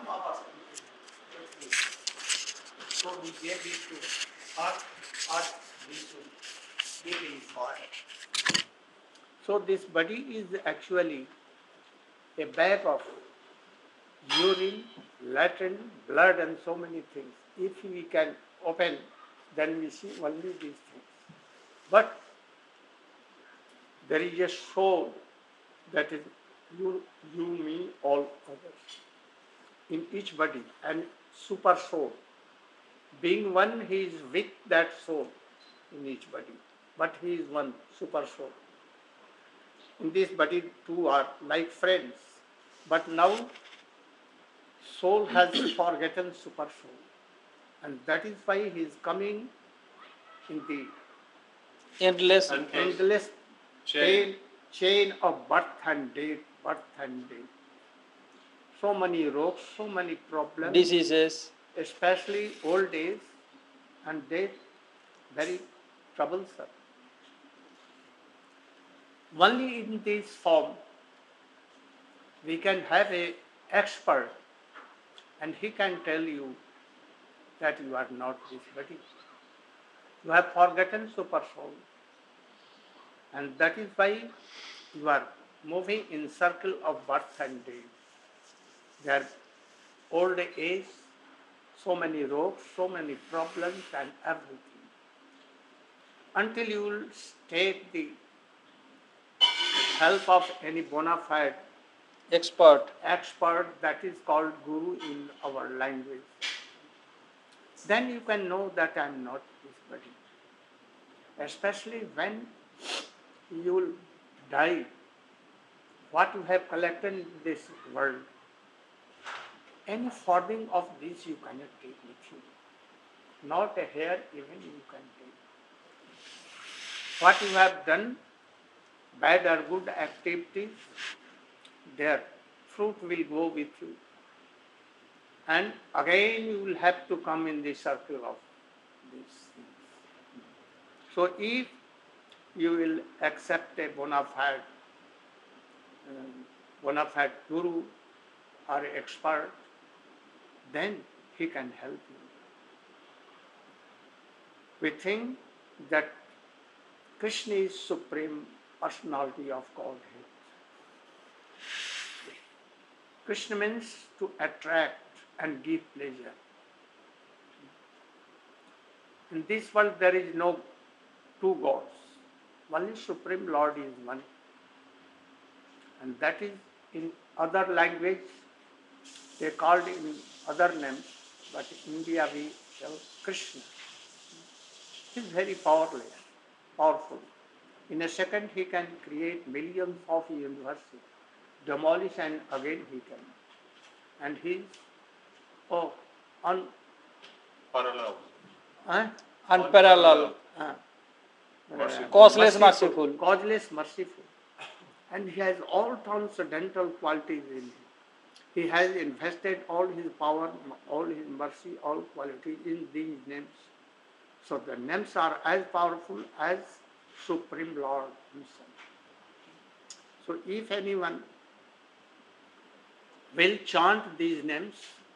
So we gave it to earth, earth we should give in soil. So this body is actually a bag of urine, latrine, blood and so many things. If we can open, then we see only these things. But there is a soul that is you, me, all others in each body, and super soul. Being one, he is with that soul in each body, but he is one super soul. In this body, two are like friends, but now soul has forgotten super soul, and that is why he is coming in the endless chain of birth and death. So many rogues, so many problems, diseases, especially old age and death, very troublesome. Only in this form we can have a expert, and he can tell you that you are not this body. You have forgotten super soul, and that is why you are moving in circle of birth and death. Their old age, so many rogues, so many problems and everything. Until you will take the help of any bona fide expert, that is called guru in our language, then you can know that I am not this body. Especially when you will die, what you have collected in this world, any farthing of this you cannot take with you. Not a hair even you can take. What you have done, bad or good activities, their fruit will go with you. And again you will have to come in the circle of these things. So if you will accept a bona fide guru or expert, then he can help you. We think that Krishna is Supreme Personality of Godhead. Krishna means to attract and give pleasure. In this world there is no two gods. Only Supreme Lord is one. And that is in other language, they called in other names, but in India we tell Krishna. He is very powerful. In a second he can create millions of universes, demolish and again he can. And he is unparalleled, causeless, merciful. And he has all transcendental qualities in him. He has invested all his power, all his mercy, all qualities in these names. So the names are as powerful as Supreme Lord himself. So if anyone will chant these names,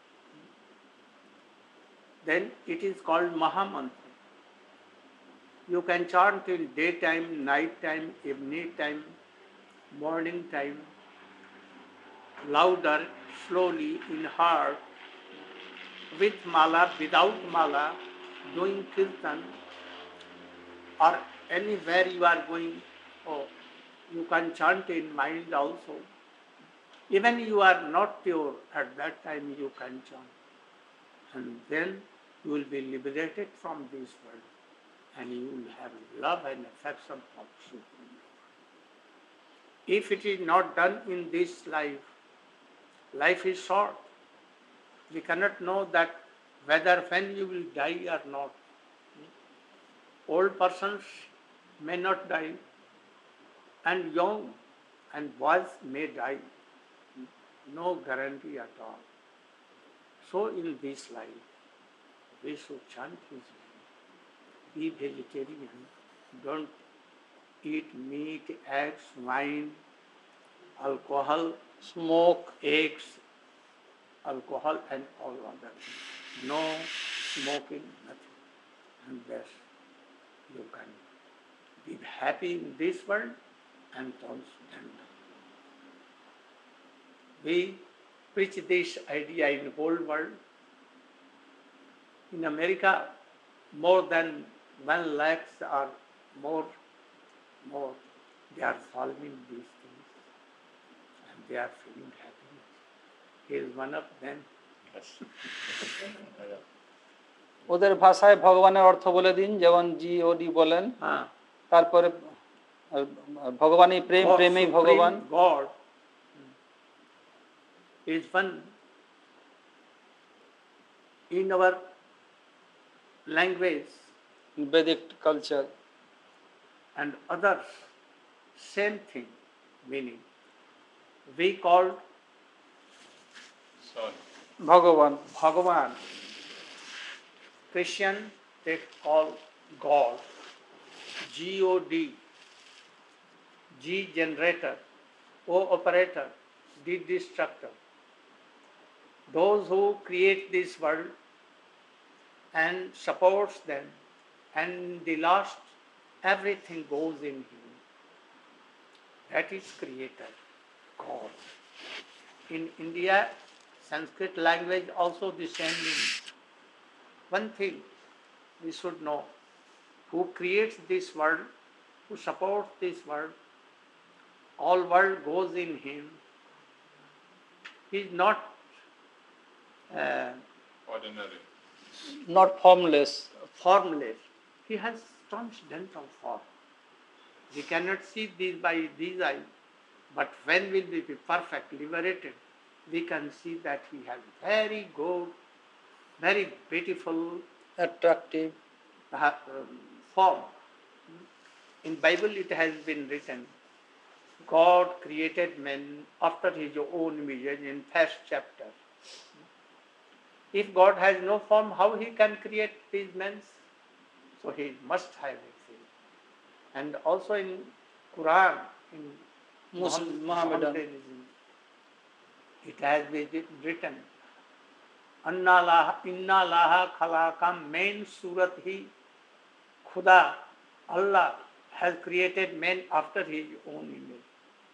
then it is called Mahamantra. You can chant till daytime, night time, evening time, morning time, louder, slowly, in heart, with mala, without mala, doing kirtan, or anywhere you are going, you can chant in mind also. Even you are not pure, at that time you can chant. And then you will be liberated from this world. And you will have love and affection of Supreme Lord. If it is not done in this life, life is short. We cannot know that whether when you will die or not. Old persons may not die, and young and boys may die. No guarantee at all. So in this life, we should chant his name. Be vegetarian. Don't eat meat, eggs, wine, alcohol, smoke, eggs, alcohol and all other things. No smoking, nothing. And thus you can be happy in this world and transcendental. We preach this idea in the whole world. In America, more than 1 lakh or more, they are following these things and they are feeling happiness. He is one of them. ওদের ভাষায় ভগবানের অর্থ বলে দিন, যেমন GOD বলেন, তারপরে ভগবানই প্রেম, প্রেমেই ভগবান। God is one. In our language, Vedic culture and others, same thing, meaning we call ভগবান। Bhagavan. Christian, they call God. God. G generator, O operator, D destructor. Those who create this world and supports them, and the last everything goes in him. That is creator, God. In India, Sanskrit language also the same meaning. One thing we should know, who creates this world, who supports this world, all world goes in him. He is not ordinary. Not formless. Formless. He has transcendental form. We cannot see this by these eyes, but when will we be perfect, liberated, we can see that he has very good, very beautiful, Attractive form. In Bible it has been written, God created man after his own image in first chapter. If God has no form, how he can create these men? So he must have a form. And also in Quran, in Mohammedanism, it has been written, Inna laha khalaqam main surat hi Khuda, Allah has created man after his own image.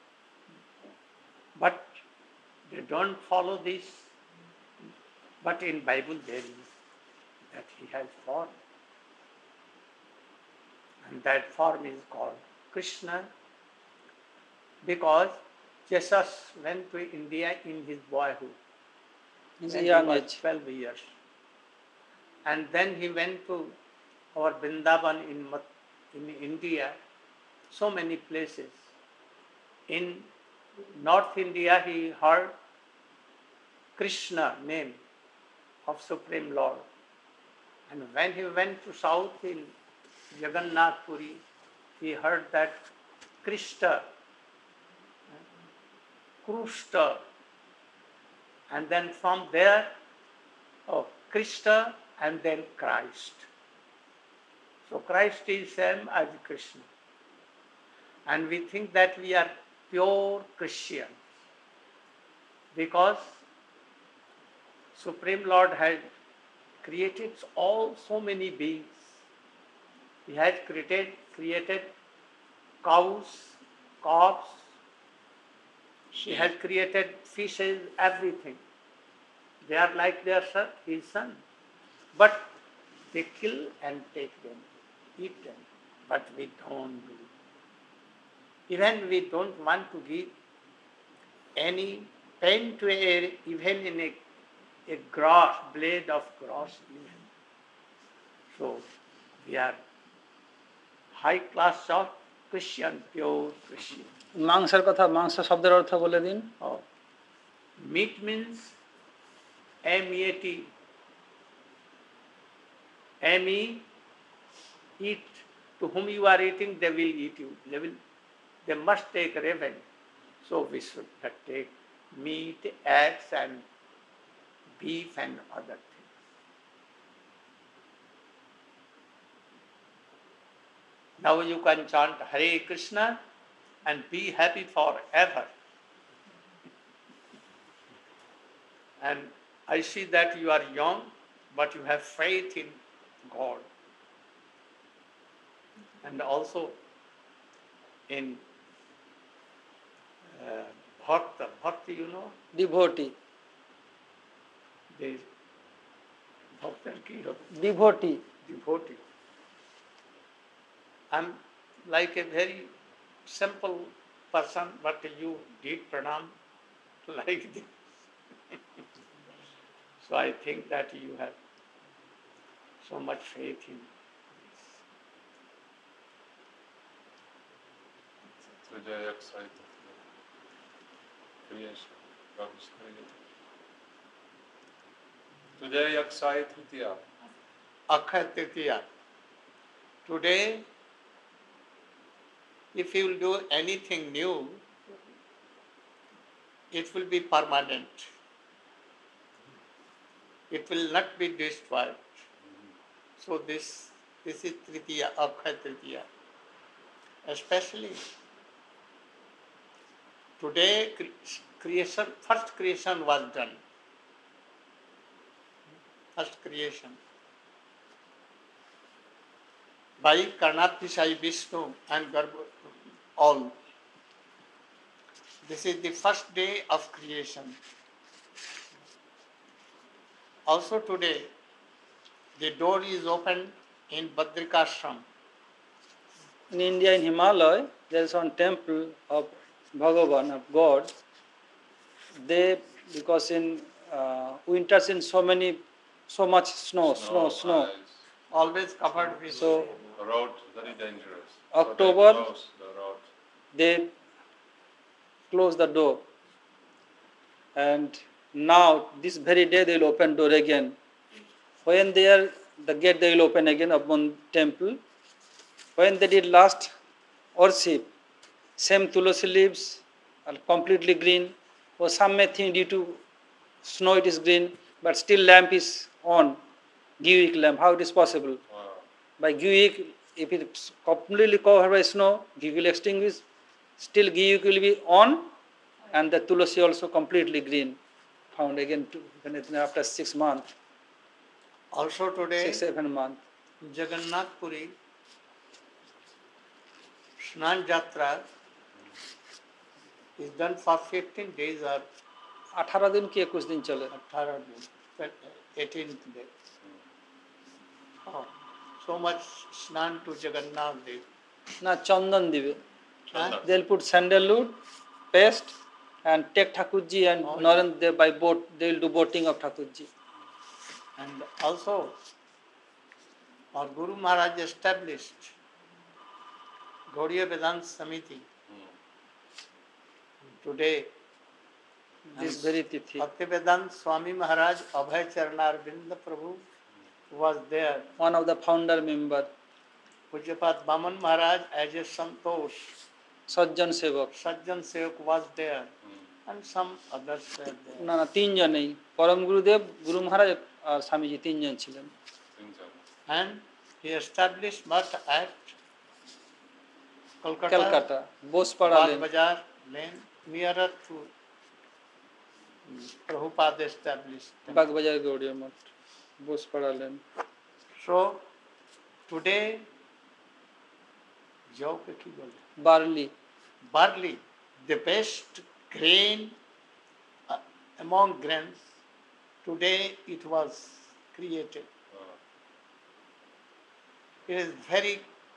But they don't follow this. But in Bible there is that he has form. And that form is called Krishna, because Jesus went to India in his boyhood. is when a young he was age. 12 years. And then he went to our Vrindavan in India, so many places. In North India, he heard Krishna name of Supreme Lord. And when he went to South in Jagannath Puri, he heard that Krishna, Krusta, and then from there, Krishna and then Christ. So Christ is same as Krishna. And we think that we are pure Christians because Supreme Lord had created all so many beings. He has created cows, calves. He has created fishes, everything. They are like their son, his son. But they kill and take them, eat them. But we don't do. Even we don't want to give any pain to even in a grass, blade of grass even. So we are high class of Christian, pure Christian. মাংসের কথা, মাংস শব্দের অর্থ বলে দিন। Meat means M-E-A-T. M-E, eat. To whom you are eating, they will eat you. They must take revenge. So we should not take meat, eggs, and beef and other things. Now you can chant Hare Krishna and be happy forever. And I see that you are young, but you have faith in God. And also in Bhakta. Bhakti, you know? Devotee. The Bhakta ki Devotee. devotee. I'm like a very simple person, but you did pranam like this. So I think that you have so much faith in this. Today I excited creation. God is created. Today I excited, yeah. Akshaya Tritiya. Today, if you will do anything new, it will be permanent. It will not be destroyed. So this is Tritiya, Akshaya Tritiya. Especially today, creation, first creation was done. First creation. By Karnatishai Vishnu and Garbha, all. This is the first day of creation. Also today, the door is opened in Badrikashram. In India, in Himalaya, there is one temple of Bhagavan, of God. They, because in winters in so much snow. Ice. Always covered with So Road very dangerous. October, So they close the road. they close the door. And now, this very day, they will open door again. When they are, the gate they will open again upon temple. When they did last worship, same tulasi leaves are completely green. Or some may think due to snow it is green, but still lamp is on. Givik lamp, how it is possible? Wow. By Givik, if it is completely covered by snow, Givik will extinguish. Still Givik will be on, and the tulasi also completely green. Found again after 6 months. Also today, 6-7 months. Jagannath Puri, Snan Jatra is done for 15 days or 18 दिन की 21 दिन चले 18 days, 18th day. Oh, so much Snan to Jagannath Dev. ना चंदन दिवे Chandan. they'll put sandalwood paste and take Thakurji and Oh, Narendra Dev by boat. They'll do boating of Thakurji. And also, our Guru Maharaj established Gaudiya Vedanta Samiti. Today, This very tithi. Bhaktivedanta Swami Maharaj Abhay Charanarvinda Prabhu was there. One of the founder member, Pujyapat Baman Maharaj as a Santosh, Sajjan Sevak. Sajjan Sevak was there, and some others were there. না না তিনজন নেই পরম গুরুদেব গুরু মহারাজ আর স্বামীজি তিনজন ছিলেন And he established much at Kolkata, Kolkata Bosepara Bagh lane Bazar lane, nearer to Prabhupada established. Baghbazar Gaudiya Math Bosepara lane So, today, jao ke ki bole? Barley Barley, the best grain among grains, today it was created. It is very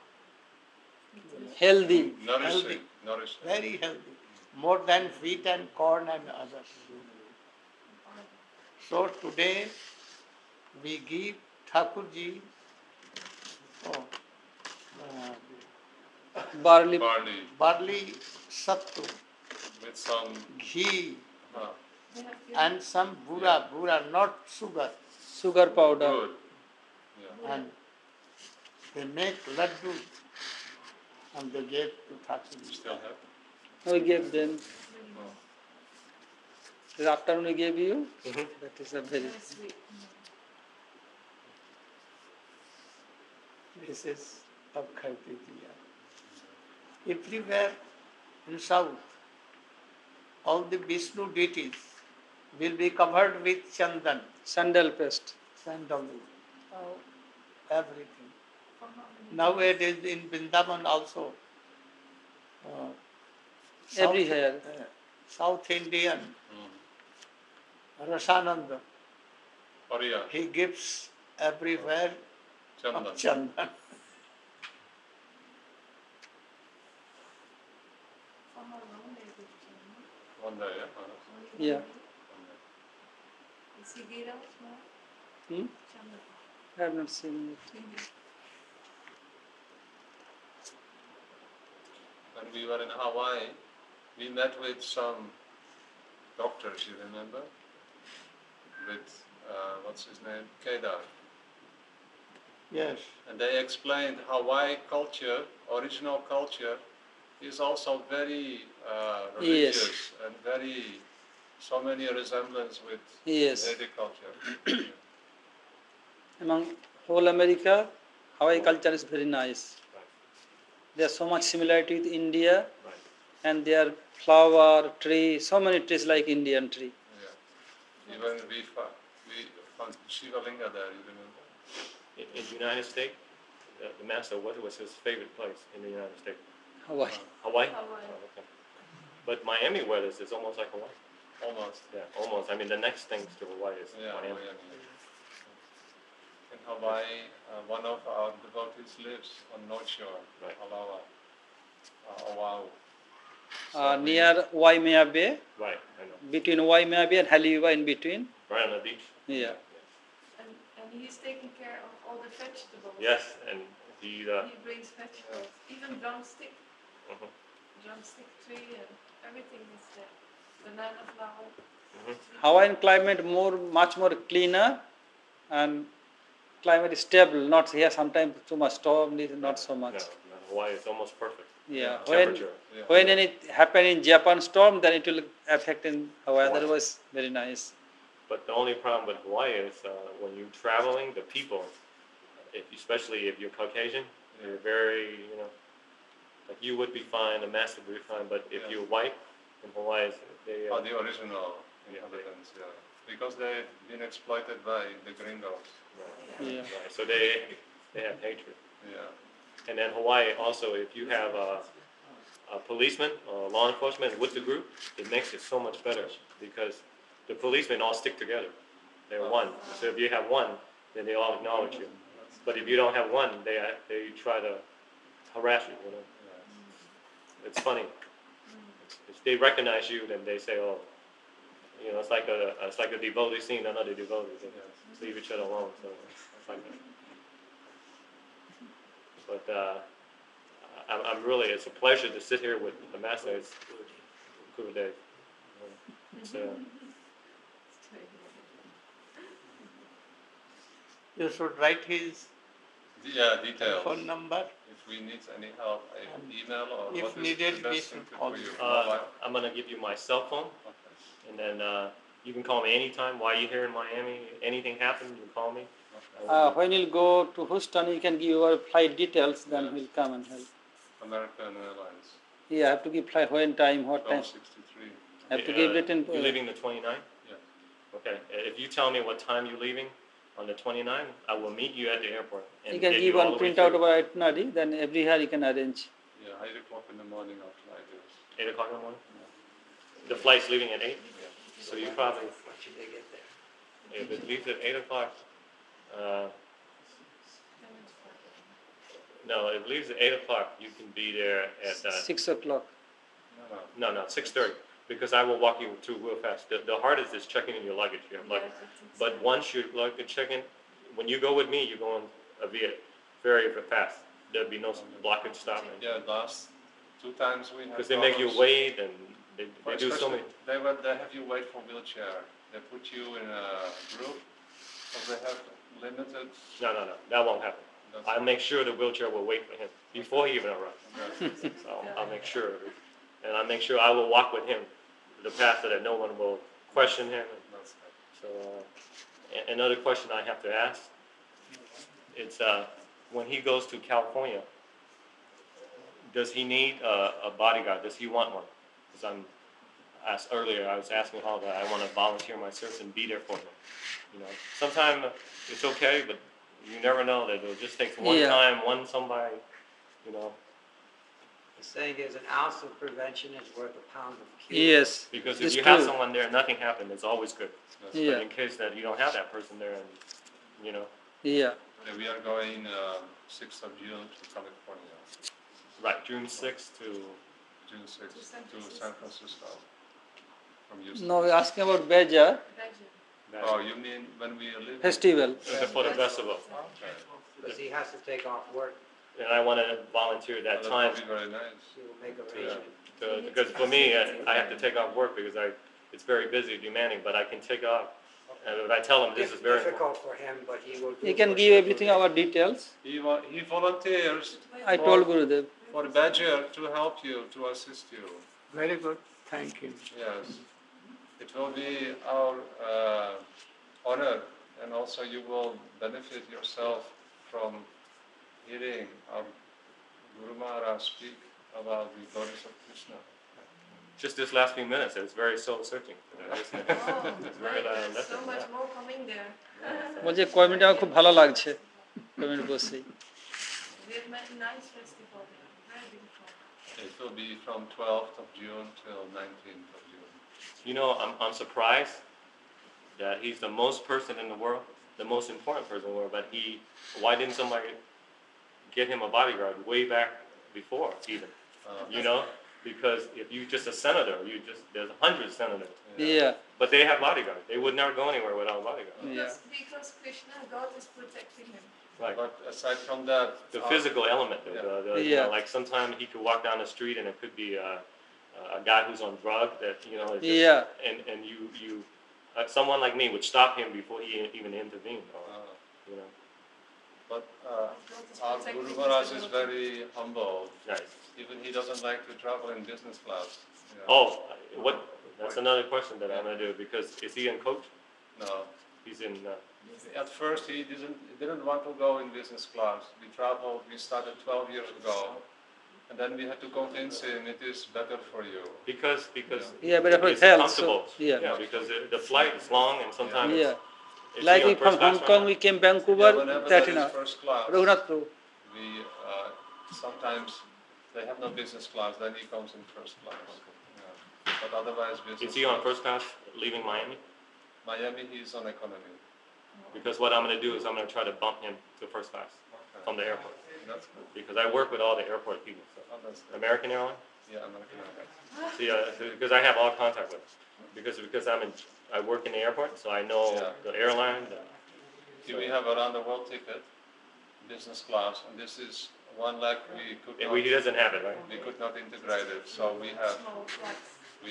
healthy Nourishing. Nourishing. very healthy, more than wheat and corn and others. So today we give Thakurji barley Barley barley sattu, with some ghee, uh, and some bura, not sugar. Sugar powder good. Yeah. And they make laddu and they gave to Thakurji. Still have? we gave them Oh. this afternoon we gave you that is a very This is Akshaya Tritiya. Everywhere in south, all the Vishnu deities will be covered with chandan, Sandal paste. sandal, everything. Nowadays in Vrindavan also, uh, Everywhere. South Indian, Mm. Rasananda, Oriya, he gives everywhere Chandan. of chandan. One day, yeah. Yeah. One day. Is he get out now? Hmm? Chandra. I have not seen it. When we were in Hawaii, we met with some doctors, you remember? With, what's his name? Kedar. Yes. And they explained Hawaii culture, original culture, is also very religious and very, so many resemblance with Yes. Vedic culture. Among whole America, Hawaii culture is very nice. There's so much similarity with India, and their flower, tree, so many trees like Indian tree. Yeah. Even we found Shiva Linga there, you remember? In the United States, the master, what was his favorite place in the United States? Hawaii. Hawaii? Hawaii. Oh, okay. But Miami weather is almost like Hawaii. Almost. Yeah, almost. I mean, the next things to Hawaii is Yeah, Miami. Miami. In Hawaii, one of our devotees lives on North Shore, Right. Alawa, Oahu. So we- Near Waimea Bay, Right, I know. between Waimea Bay and Haleiwa in between. Right on the beach. Yeah. And he's taking care of all the vegetables. Yes, and he, He brings vegetables, even drumstick, mhm, drumstick tree, and everything is there. Banana flower. mhm. Hawaiian climate much more cleaner, and climate is stable. Not here sometimes too much storm, not so much. No, Hawaii is almost perfect. Yeah. Temperature. Yeah. When any happen in Japan storm, then it will affect in Hawaii. Hawaii. Otherwise, very nice. But the only problem with Hawaii is when you're traveling, the people, especially if you're Caucasian, you're very, like you would be fine, the master would be fine, but if Yeah. you're white in Hawaii, they, Are the original Yeah. inhabitants, yeah. Because they've been exploited by the gringos. right, Yeah. right. So they have hatred. Yeah. And then Hawaii also, if you have a policeman or law enforcement with the group, it makes it so much better because the policemen all stick together. They're one. So if you have one, then they all acknowledge you. But if you don't have one, they try to harass you. It's funny. If they recognize you, then they say, "Oh, it's like a devotee seeing another devotee. They leave each other alone." So it's like that. But I'm really, it's a pleasure to sit here with the master. It's good day. It's, You should write his Yeah, details. phone number. If we need any help, email or If what is needed, the we best thing should to call do you. you? Mobile? I'm gonna give you my cell phone, Okay. and then you can call me anytime while you're here in Miami. Anything happens, you call me. Okay. When you go to Houston, you can give your flight details. Then Yes. we'll come and help. American Airlines, Yeah, I have to give flight when time, what time. 1263. I have to give written. You're leaving the 29th? Yeah. Okay. If you tell me what time you're leaving on the 29th, I will meet you at the airport. And You can get give all one the way printout through. of our itinerary. Then every year you can arrange. Yeah, 8 o'clock in the morning our flight is. 8 o'clock in the morning? The flight's leaving at 8? So you probably, if it leaves at 8 o'clock, no, if it leaves at 8 o'clock, you can be there at 6 o'clock. No. 6:30, because I will walk you through real fast. The hardest is checking in your luggage. You have luggage. But once your luggage check-in, when you go with me, you're going via very fast. There'll be no blockage stopping. Yeah, last 2 times we have. Because they make you problems. wait and they do so Especially, many. They have you wait for wheelchair. They put you in a group, so they have limited. No, that won't happen. That's- I'll make sure the wheelchair will wait for him before he even arrives. Yeah. So I'll make sure, and I'll make sure I will walk with him the path so that no one will question him. That's right. So another question I have to ask, it's when he goes to California, does he need a bodyguard? Does he want one? Because asked earlier, I was asking how that I want to volunteer my service and be there for him. You know, sometimes it's okay, but you never know that it just takes one Yeah. time, one somebody, you know, The saying is, an ounce of prevention is worth a pound of cure. Yes. because if It's you have true. someone there, nothing happened. It's always good. That's Yeah. But in case that you don't have that person there, and you know, Yeah. Yeah, we are going 6th of June to California, right, June 6th to June 6th San to Francisco. San Francisco from Houston. No, we're asking about Beja Belgium. Oh, you mean when we are leaving? festival. for the festival, Okay. Because he has to take off work, and I want to volunteer that That time would be very nice. he will make arrangements. because for me, I have to take off work because it's very busy, demanding. But I can take off, and if I tell them this is very important. Difficult for him, but he will do He it can for give several everything days. our details. He volunteers I told Gurudev. for Badger to help you, to assist you. Very good. Thank you. Yes. It will be our honor, and also you will benefit yourself from hearing our Guru Maharaj speak about the goddess of Krishna. Just this last few minutes, it was very soul-searching. Oh, It's very right, there's so lesson, much yeah. more coming there. বলছে committee আমার খুব ভালো লাগছে committee বসেই We have met a nice festival there, very beautiful. It will be from 12th of June till 19th of June. You know, I'm surprised that he's the most person in the world, the most important person in the world, but why didn't somebody get him a bodyguard way back before even, you know? Because if you just a senator, there's 100 senators, yeah but they have bodyguards. They would never go anywhere without a bodyguard. Because Krishna, God is protecting him. Right. But aside from that, The physical element, you Yeah. know, like sometimes he could walk down the street and it could be a guy who's on drug that, you know, it's just, Yeah. and you someone like me would stop him before he even intervened, or, you know. but God is our protecting Guru his Maharaj is devotee. very humble. Nice. Even he doesn't like to travel in business class. Oh, that's another question that I'm going to do, because is he in coach? No. He's in, At first, he didn't want to go in business class. We started 12 years ago, and then we had to convince him it is better for you. because Yeah, better for it's health, comfortable. so, yeah. Because the flight is long and sometimes Yeah. is Like he on we from first class Hong right Kong now? we came Vancouver Whenever that there in is first class, Raghunath Prabhu. we sometimes they have no business class. Then he comes in first class. Yeah. But otherwise, business. Is he on first class leaving Miami? Miami, he's on economy. Because what I'm going to do is I'm going to try to bump him to first class Okay. from the airport. That's good. Because I work with all the airport people. So. Oh, that's good. American Airlines? Yeah, American Airlines. See, because I have all contact with them. Because I work in the airport, so I know Yeah. the airline. Here we have a round the world ticket, business class, and this is one leg He doesn't have it, right? we could not integrate it. So we have Small flights.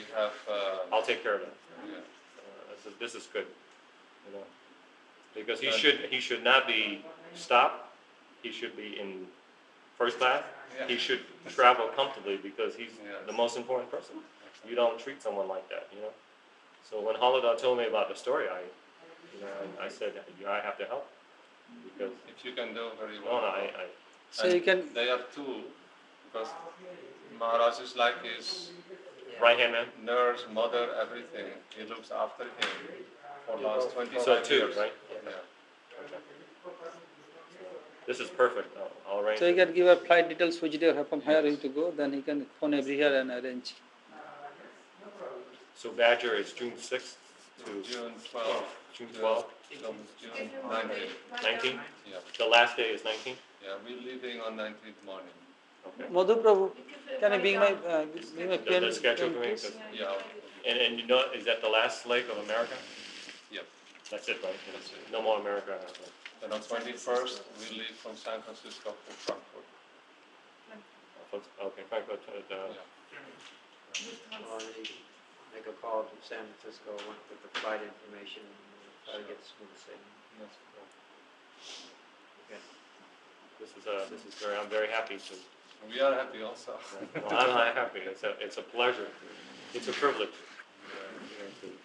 I'll take care of that. yeah. This is good, you know, because he should not be stopped. He should be in first class. Yeah. He should travel comfortably because he's Yeah. the most important person. You don't treat someone like that, you know. So when Halida told me about the story, I said, I have to help because If you can do very no, well. So And you can They are two, because Maharaj is like his right hand man. nurse, mother, everything. He looks after him for last 25 So two, years. right? Yeah. Okay. This is perfect. I'll arrange. so you it. can give a flight details which they have from here him to go, then he can phone every year and arrange. So Badger is June 6th to June 12th. June 12th. Till June Give him one day. 19th. 19th. Yeah. The last day is 19th. Yeah, we're leaving on 19th morning. Okay. Madhu Prabhu, You give can I it bring right my down. pen? The schedule pen, for me, please? 'cause- Yeah, Yeah. And you know, is that the last leg of America? Yep. That's it, right? That's it. No more America. Then on 21st, we leave from San Francisco for Frankfurt. Okay, Frankfurt. Yeah. Or they make a call to San Francisco with the flight information and try to get smooth sailing. That's good. This is very. I'm very happy to. We are happy also. Well, I'm not happy. It's a pleasure. It's a privilege. You know, to-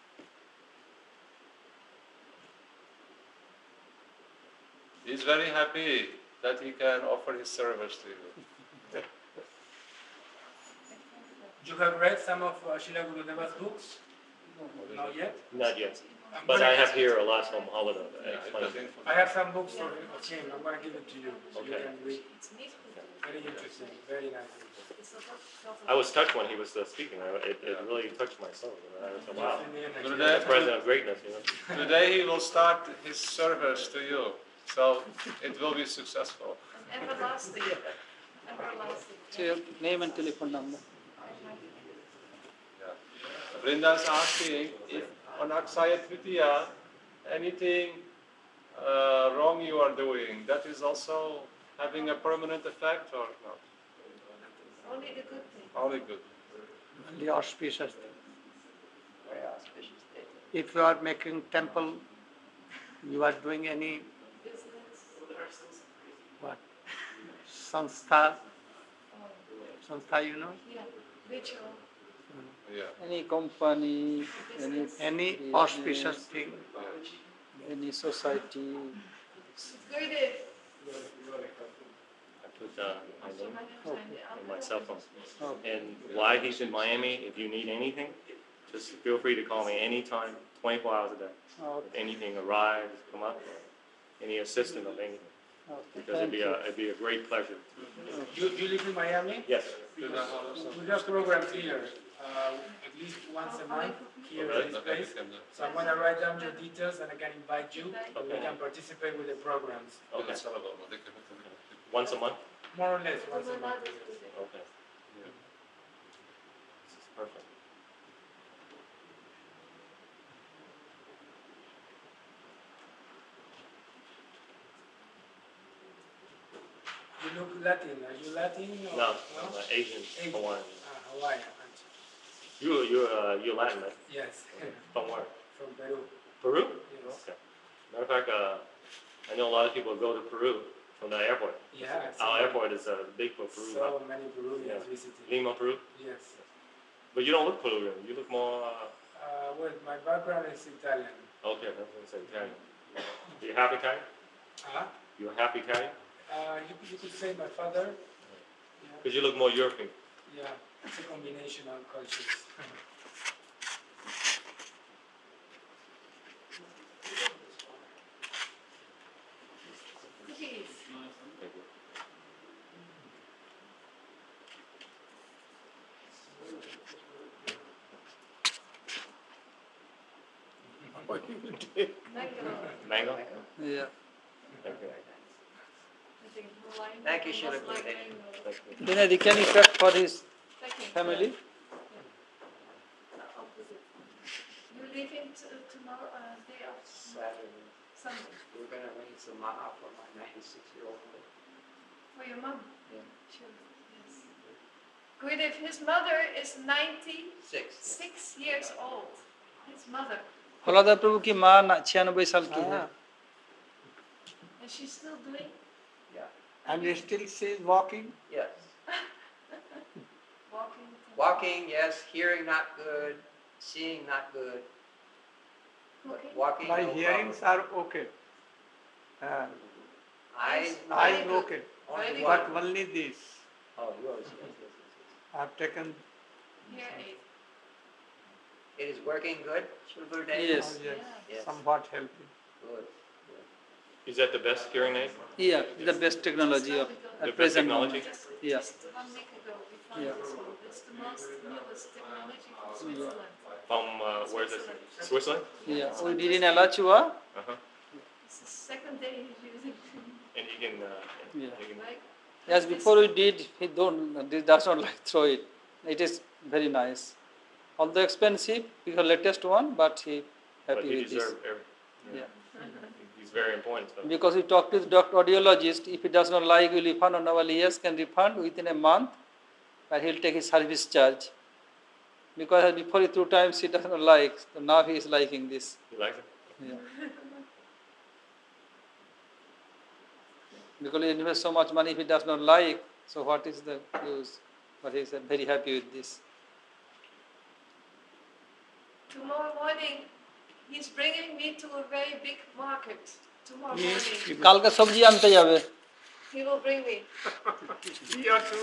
He's very happy that he can offer his service to you. You have read some of Srila Gurudeva's books? Not yet? Not yet. I'm But gonna- I have here a lot from Holiday. I have some books of him. I'm going to give it to you so you Okay. can read. Very interesting, very nice. I was touched when he was speaking. It really touched my soul. I was like, wow, In the energy. Gurudev, the president of greatness, you know. today he will start his service to you, so it will be successful. Everlasting. Everlasting. So your name and telephone number. Brinda is asking if on Akshaya Tritiya anything wrong you are doing, that is also having a permanent effect or not? Only the good thing. Only good. The auspicious thing. Very auspicious day. If you are making temple, you are doing any Business. what? Sanstha, you know? Yeah. Ritual. Yeah. Any company, any Any business, auspicious thing. any society. Gurudev. I put my name Okay. and my cell phone. Okay. And while he's in Miami, if you need anything, just feel free to call me anytime, 24 hours a day. Okay. If anything arrives, come up, any assistance of anything. Okay. Because Thank you. it'd be a great pleasure. You live in Miami? Yes. We have programs here, at least once a month here at this place. So I'm going to write down your details and I can invite you. Okay. You can participate with the programs. Okay. Once a month? More or less once a month. Okay. This is perfect. You look Latin. Are you Latin? Or, No, I'm Asian, Asian. Hawaiian. Hawaiian. You're Latin, right? Yes. From where? From Peru. Peru? Yes. Okay. Matter of fact, I know a lot of people go to Peru from the airport. Yeah. Our airport is big for Peru. So many Peruvians Yeah. visiting. Lima, Peru? Yes. But you don't look Peruvian. You look more. Well, my background is Italian. Okay, I was going to say Italian. You half Italian? Huh? You're half Italian? You could say my father. Yeah. Because you look more European. Yeah. It's a combination of cultures. Cookies. Thank you. Mango. Mango? Yeah. Thank you. I think Hawaiian Thank you, people Sheila must like Gurudev. mango. Thank you. Vinay, can you pack for his Thank you. family? Opposite. You leaving tomorrow, day after Saturday. Sunday, We're going to arrange the maha for my 96-year-old mother. for your mom? Yeah. Sure, yes. Gurudev, his mother is 96 6. years old. His mother. हौलादार प्रभु की माँ 96 साल की है. And she's still doing? Yeah. And still she is walking. Yes. Walking. Walking, yes. Hearing, not good. Seeing, not good. But Cooking. walking, My no hearings problem. are okay. Eyes, Eyes good. okay. only Very But one. only this. Oh, yours, yes. I have taken. Hear aid. It is working good, Shri Gurudev? Yes. Oh, yes. Yes. Somewhat helping. Good. Is that the best hearing aid? Yeah, the best technology of The at best present technology? moment. Just, Yeah. just 1 week ago, we found Yeah. this one. It's the most newest technology from Switzerland. From, where is it? Switzerland? Yeah, we did in Alachua. Uh-huh. It's the second day he's using it. And you can, Yeah. you can Like, As before we did, he does not like throw it. It is very nice. Although expensive, because latest one, but he but happy you with this. deserve every, Yeah. he's very important. So. Because we talked with doctor audiologist, if he does not like, will refund on our yes, can refund within a month, but he'll take his service charge. Because before he 2 times he does not like, so now he is liking this. You like it? Yeah. Because he invests so much money, if he does not like, so what is the use? But he is very happy with this. tomorrow morning, he's bringing me to a very big market. Tomorrow Yes. morning. কালকে সবজি আনতে যাবে He will bring me. Here too.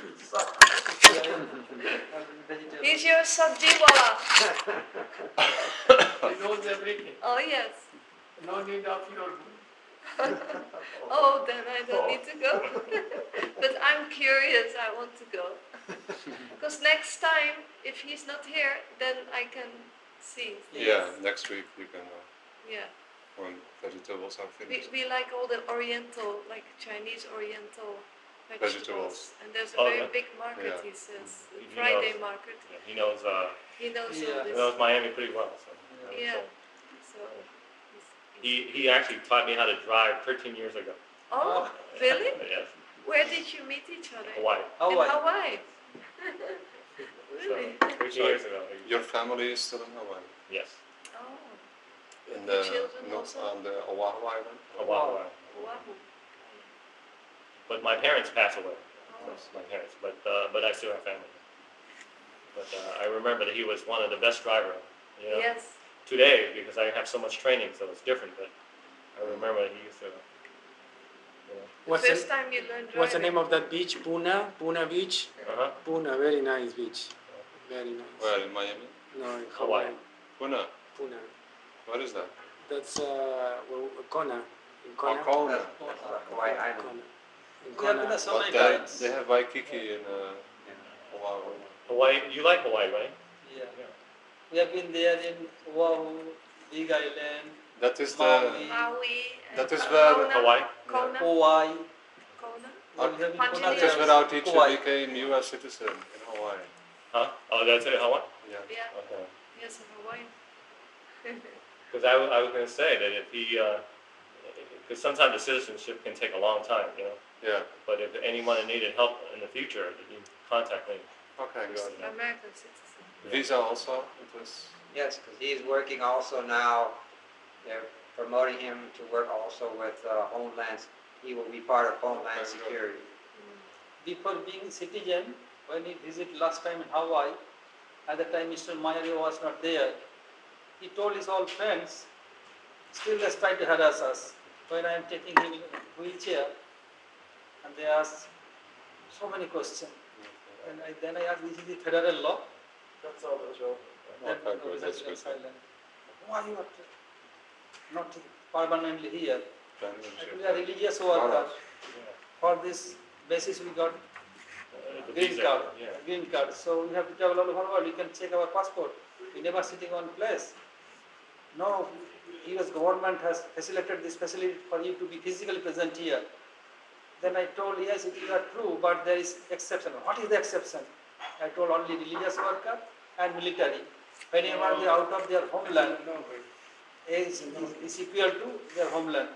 He's your sabji wala. He knows everything. Oh yes. No need of your. Oh, then I don't need to go. But I'm curious. I want to go. Because next time, if he's not here, then I can see things. Yeah, next week you can, Yeah. when vegetables are finished. We like all the Oriental, like Chinese Oriental vegetables. Vegetables. And there's a Oh, very yeah. big market, Yeah. he says. He Friday knows. market. He knows. He knows He all this. knows Miami pretty well. So, Yeah. so So he actually taught me how to drive 13 years ago. Oh, really? Yes, Where did you meet each other? Hawaii. In Hawaii. Hawaii. So Really? 13 years ago. Your family is still in Hawaii? Yes, Oh, In Your the, children no, also? on the Oahu Island? Hawaii. Oahu. But my parents passed away. Oh. That's my parents, but I still have family. But I remember that he was one of the best drivers. You know? Yes. Today, because I have so much training, so it's different. But I remember he used to. What's First the, time you learned driving. what's the name of that beach? Puna? Puna Beach? Uh-huh. Puna, very nice beach. Very nice. Where, in Miami? No, in Hawaii. Hawaii. Puna? Puna. What is that? That's Kona. In Kona. Kona. Hawaii Island. Kona. In We have been Kona. there so But many they, times. they have Waikiki in Oahu. Hawaii. You like Hawaii, right? Yeah. We have been there in Oahu, Big Island, That is the... Maui, Maui. That is and where- Kona. Hawaii? Kona. Hawaii. Kona. We have been to Punch in That the is air. where our teacher Hawaii. became U.S. citizen in Hawaii. Huh? Oh, that's it, Hawaii. Yeah. Yeah. Okay. Yes, in Hawaii. Because I was going to say that if he, because sometimes the citizenship can take a long time, you know. Yeah. But if anyone needed help in the future, you contact me. Okay, good. American citizen. Visa also? It was... Yes, because he's working also now, they're promoting him to work also with Homeland, he will be part of Homeland Okay, good. Security. Before being citizen, when he visited last time in Hawaii, at the time Mr. Mayari was not there, he told his old friends, still they try to harass us. When I am taking him in a wheelchair, and they ask so many questions. And then I asked, this is the federal law? That's all the joke. Then Okay, good. was That's very good. silent. Why you are not permanently here? And we are religious workers. For this basis we got The green visa, card. Yeah. Green card. So we have to travel all over the world. You can check our passport. We never sitting on place. No, US government has facilitated this facility for you to be physically present here. Then I told, yes, it is true, but there is exception. What is the exception? I told only religious worker and military. Whenever they are out of their homeland, is equal to their homeland.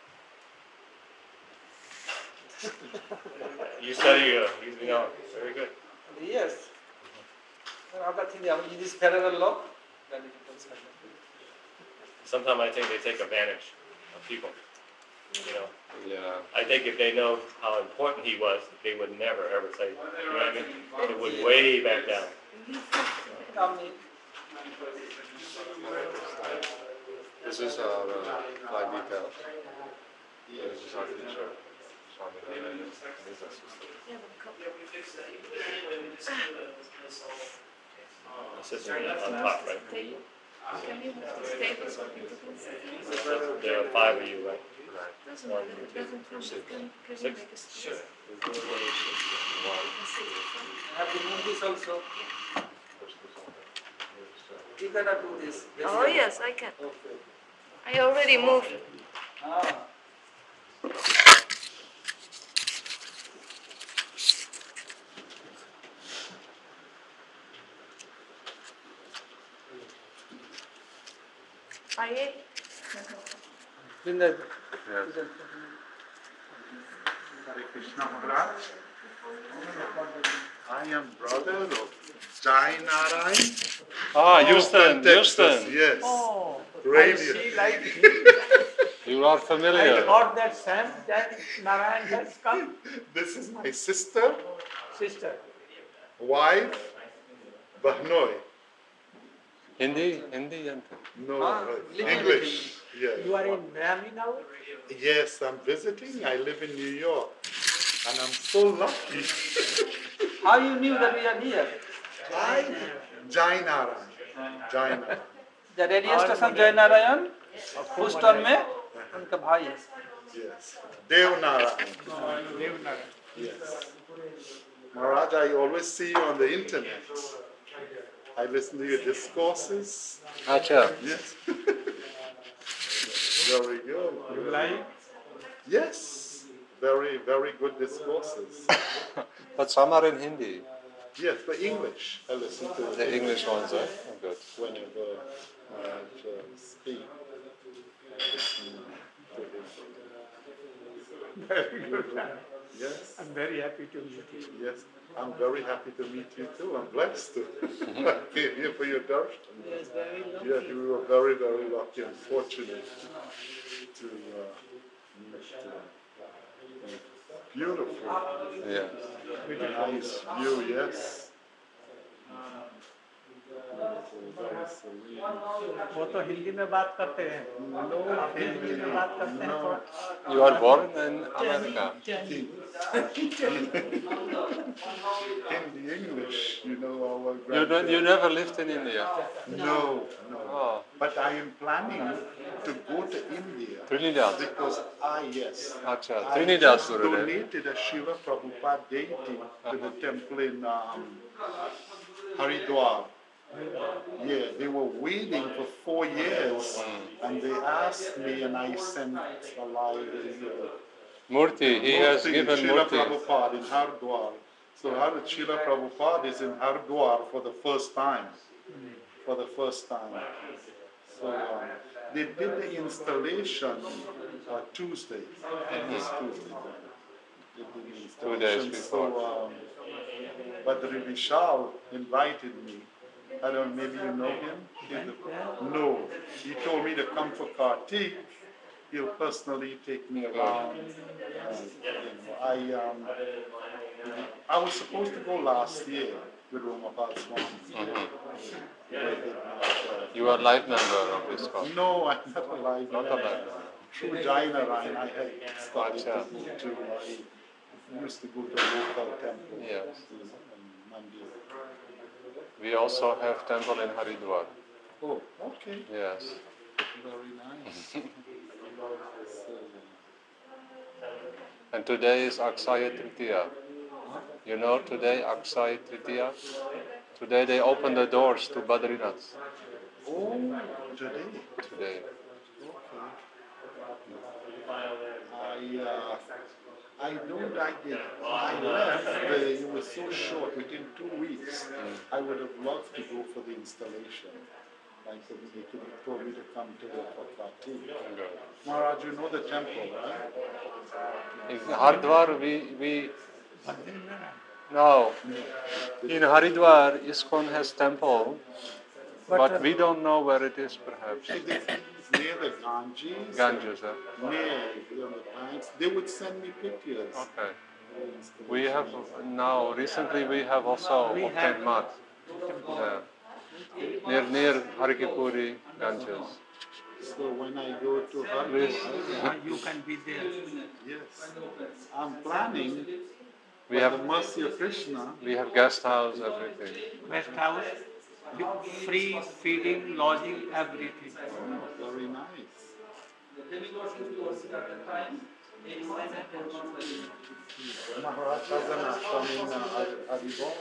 You study, you know, very good. Yes. Another thing, is this federal law? Then it becomes federal. Sometimes I think they take advantage of people. You know, Yeah. I think if they know how important he was, they would never ever say, you know what I mean? It would way back down. Come in. This is our flight details. This is our teacher. Swami Narayana. This is our sister. Yeah, but come. The sister on top, right? Table. Can you move this table so people can sit? There are 5 of you, right? Doesn't matter. It doesn't come. Can you 6? make a space? Sure. You can sit in front. I have to move this also. You cannot do this. Oh yes, I can. Okay. I already moved. Ah. I Vrinda. Yes. Hare Krishna Maharaj. I am brother of Jai Narayan. Ah, From Texas, yes. Oh, I Radio. see like You are I familiar. thought that Sam, that Narayan has come, This is my sister, sister. wife, Bahnoi. Hindi? Hindi? No, little English. You Yeah. are in Miami now? Yes, I'm visiting. I live in New York. And I'm so lucky. How you knew that we are here? Jainara. The radio station Jai Narayan Houston में उनका भाई है. Yes. Devanara. Yes. Maharaj, I always see you on the internet. I listen to your discourses. Acha. Yes. Very good. You like? Yes. Very, very good discourses. But some are in Hindi. Yes, but English. I listen to The English ones are good. whenever Maharaj speak. I listen to his. Very good. Yes. I'm very happy to meet you. Yes. I'm very happy to meet you too. I'm blessed to. I came here for your darshan. Yes, very lucky. Yeah, you were very, very lucky and fortunate to meet. Beautiful. Yeah. Nice view, yes. Very serene. वो तो हिंदी में बात करते हैं. आप हिंदी में बात करते हैं थोड़ा. You are born in America. Hindi English, you know our You never lived in India. No. Oh, But I am planning to go to India Trinidad. because yes. Acha, I Trinidad just Guru. donated a Srila Prabhupada deity to the temple in Haridwar. Yeah, they were waiting for 4 years and they asked me and I sent a live Murti, he has given Srila Murti. Prabhupada in Haridwar. So Srila Prabhupada is in Haridwar for the first time. For the first time. So they did the installation Tuesday. This Tuesday. They did the 2 days installation. before. So, Badri Vishal invited me. I don't know, maybe you know him? No. He told me to come for Kartik. He'll personally take me around. I was supposed to go last year with Romapal Swami. You are life member of this cause. No, I'm not alive. Not alive. Through Jaina Ryan, I had started Acha. to go to, I used to go to a local temple. Yes. In Mandir. We also have temple in Haridwar. Oh, okay. Yes. Very nice. So, And today is Akshaya Tritiya. You know today Akshaya Tritiya? Today they open the doors to Badrinath. oh, today. Today. I don't like it. I left, it was so short, within 2 weeks. I would have loved to go for the installation. I couldn't make it. He told me to come to the Patrati. Maharaj, you know the temple, right? In Haridwar we no. In Haridwar ISKCON has temple, but we don't know where it is perhaps. It's near the Ganges. Ganges, huh? Near the banks. They would send me pictures. Okay. We have now recently we have also obtained mat. Yeah. Near Harikipuri, Ganges. So when I go to Please. Haridwar, You can be there. yes, I'm planning. We By have the mercy of Krishna. we have guest house, everything. Guest house, free feeding, lodging, everything. Very nice. Maharaj has an ashram in Haridwar.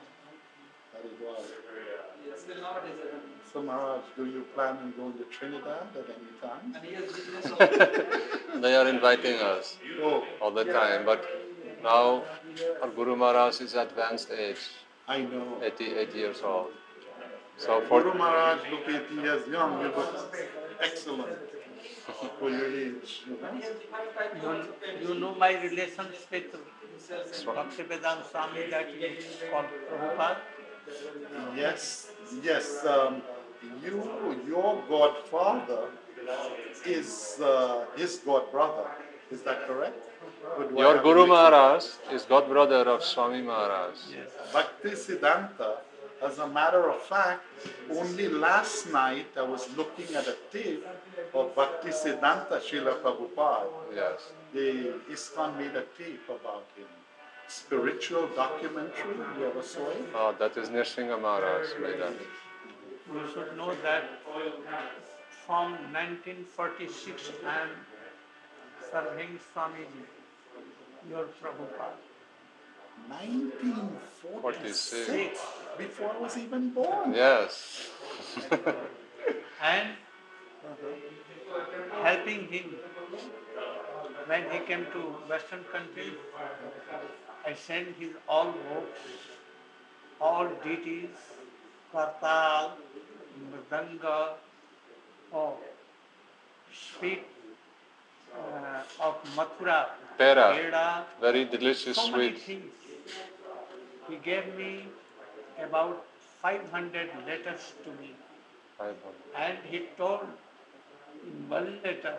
So Maharaj, do you plan on going to Trinidad at any time? They are inviting us Oh, all the time, but now our Guru Maharaj is advanced age, I know. 88 years old. So for Guru Maharaj, look 80 years young, you look excellent for your age. You know? You know my relations with Bhaktivedanta Swami that is called Prabhupada. Yes, yes. Your godfather is his god brother. Is that correct? Or do I your have Guru it mixed up? Maharaj is god brother of Swami Maharaj. Bhakti Siddhanta, as a matter of fact, only last night I was looking at a tape of Bhakti Siddhanta Srila Prabhupada. Yes. ISKCON made a tape about him. Spiritual documentary, you ever saw it? Oh, that is Nrsimha Maharaj made that. You should know that from 1946 I am serving Swamiji, your Prabhupada. 1946, before I was even born. Yes. And helping him when he came to Western countries. I sent his all books, all deities, Kartal, Mridanga, sweet of Mathura, Pera. Peda, Very delicious so many sweet. things. He gave me about 500 letters to me. 500. And he told in one letter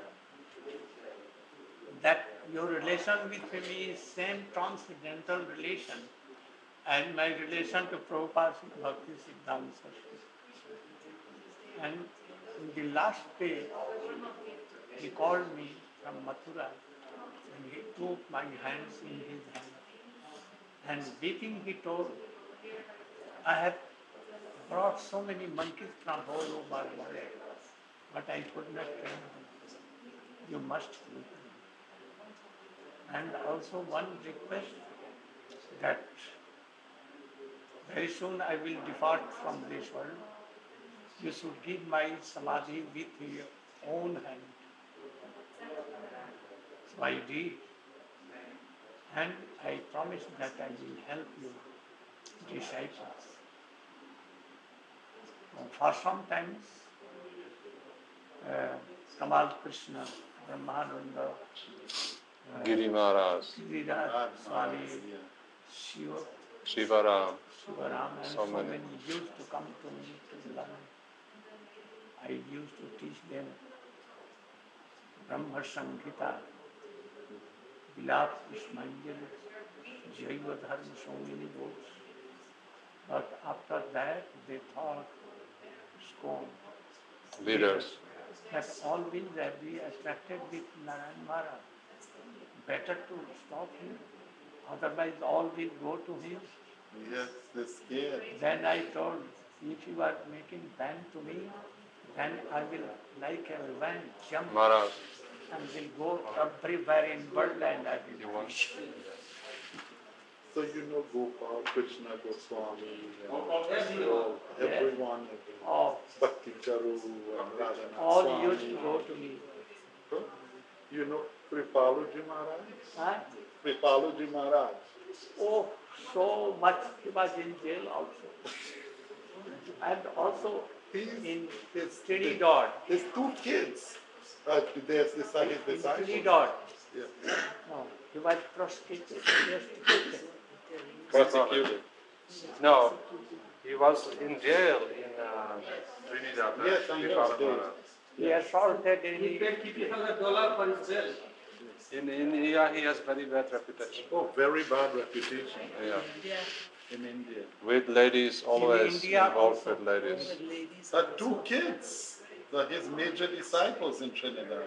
that your relation with him is same transcendental relation and my relation to Prabhupada Bhakti Siddhanta Saraswati. And in the last day, he called me from Mathura and he took my hands in his hand. And weeping he told, I have brought so many monkeys from all over the world, but I could not tell them. You must keep them. And also one request that very soon I will depart from this world. You should give my samadhi with your own hand. So I did. And I promised that I will help you, disciples. For some times, Kamal Krishna, Brahmananda, Giri Maharaj, Giriraj Swami, Shiva, Shivaram. Shivaram, and So so many. many used to come to me to learn. I used to teach them Brahma Samhita, Vilap Pushpanjali, Jaiva Dharma, so many books. But after that, they thought, scorn. Leaders. That all will be attracted with Narayan Maharaj. Better to stop him, otherwise all will go to him. Yes, they're scared. Then I told, if you are making ban to me, then I will, like a lion, jump Maharaj. and will go everywhere in world and I will You want? preach. So you know Gopal, Krishna Goswami, everyone, Oh, Bhakti Charu, and Radhanath all Swami. used to go to me. You know Kripaluji Maharaj? Huh? Kripaluji Maharaj. Oh, so much. He was in jail also. And also in Trinidad. There's two kids. There's his In disciples. Trinidad. Yeah. No, he was prosecuted. Prosecuted. No, he was in jail in Trinidad. Yes, I know. He assaulted in In India, he has very bad reputation. Oh, very bad reputation Yeah. in India. With ladies, always India involved also. with ladies. Two kids, his major disciples in Trinidad.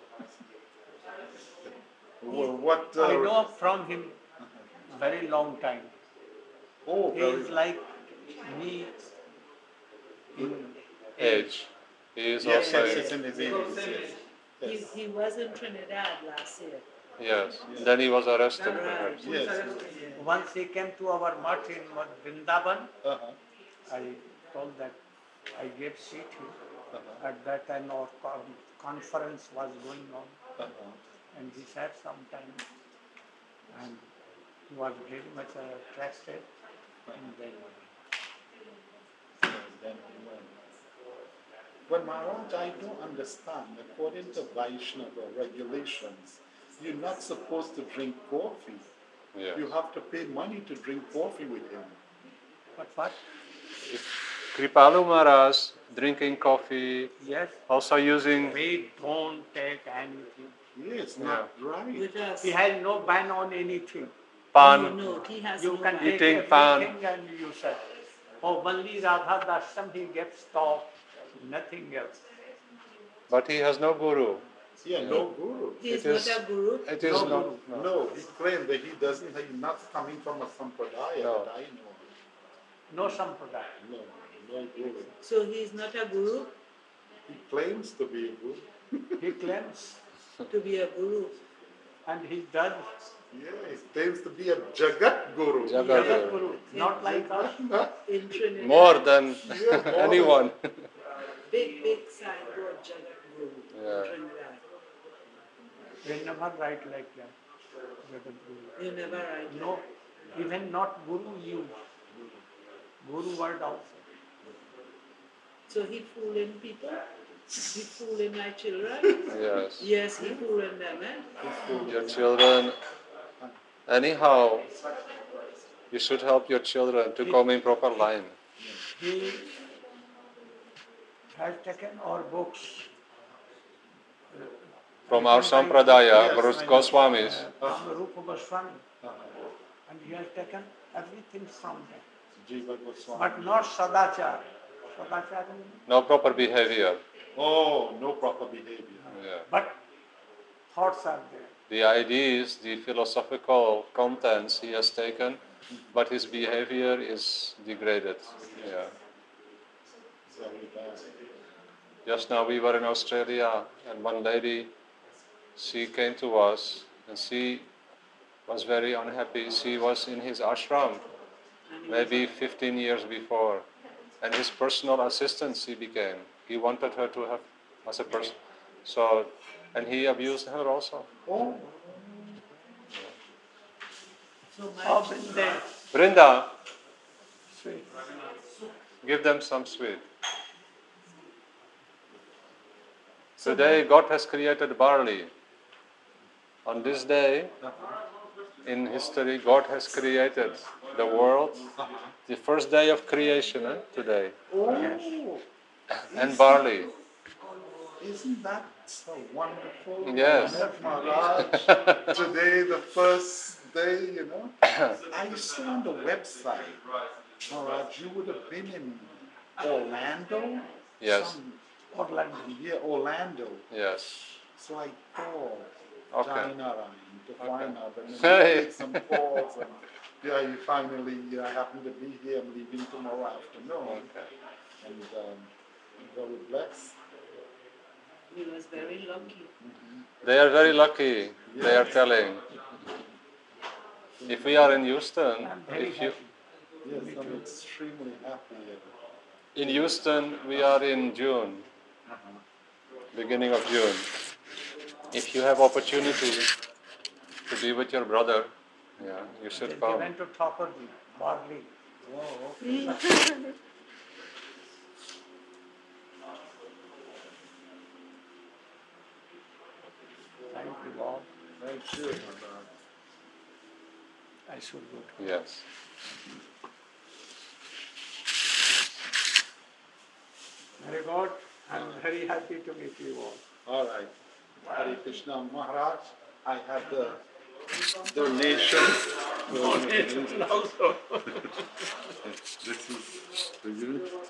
What? I know from him very long time. Oh, He very is like me in Age. He is Yes, also yes, it's in his 80s. Yes. He was in Trinidad last year. yes. Then he was arrested, perhaps. Yes. Once he came to our mutt in Vrindavan, Uh-huh. I told that I gave seat him. Uh-huh. At that time our conference was going on Uh-huh. and he sat some time and he was very much attracted and then Then he went. But Maharaj, I don't understand. According to Vaishnava regulations, you're not supposed to drink coffee. Yes. You have to pay money to drink coffee with him. but what? Kripalu Maharaj drinking coffee, Yes, also using. we don't take anything. Yes, not right. With us. He has no ban on anything. Pan. No, he has You no can ban. take Eating everything and you said, oh, only Radha Dasam he gets stopped, nothing else. But he has no guru. Yeah, no guru. He is It is- not a guru. It is No not. guru. No, he claimed that he's not coming from a sampradaya No. that I know. No sampradaya. No, no guru. So he is not a guru He claims to be a guru. He claims to be a guru. and he does. Yeah, he claims to be a Jagat Guru. Jagat Jagat Guru. Guru, not like us. In Trinidad. More than Yeah, more anyone. Big signboard Jagat Guru Yeah. in Trinidad. They never write like that. Jagat Guru. You never write. No, even not Guru use. Guru word also. So he fooling people? He fooling my children? Yes. Yes, he fooling them, eh? Your children. Anyhow, you should help your children to come in proper line. He has taken our books. From our Sampradaya, Yes, I know. Goswamis. From Rupa Goswami. And he has taken everything from them. Jiva Goswami. But not Sadachar. Sadachar, No proper behavior. Oh, no proper behavior. Yeah. but thoughts are there. The ideas, the philosophical contents he has taken, but his behavior is degraded. Yeah. Very bad. Just now we were in Australia, and one lady, she came to us, and she was very unhappy. She was in his ashram, maybe 15 years before, and his personal assistant she became. He wanted her to have as a person. So, and he abused her also. Oh, So Oh, my Brinda, Brinda, sweet. give them some sweet. Today God has created barley. On this day, in history, God has created the world. The first day of creation, today. oh. And barley. Isn't that so wonderful? Yes. Maharaj, today, the first day, I saw on the website, Maharaj, you would have been in Orlando? Yes. Orlando. Yeah, Orlando. Yes. So I called Okay. Jainarayan to find out, and then Hey. we did some calls, and you finally, I happen to be here, I'm leaving tomorrow afternoon, Okay. and very blessed. he was very lucky. They are very lucky, they are telling. If we are in Houston, I'm very if you, happy. Yes, I'm extremely happy. in Houston, we are in June, beginning of June. If you have opportunity to be with your brother, you They should come. went to Thakurji, Barley. Thank you, Lord. Thank you, Maharaj. I should go. Yes. Very good. I'm very happy to meet you all. All right. Hare Krishna Maharaj, I have the donation. Also. This is for you.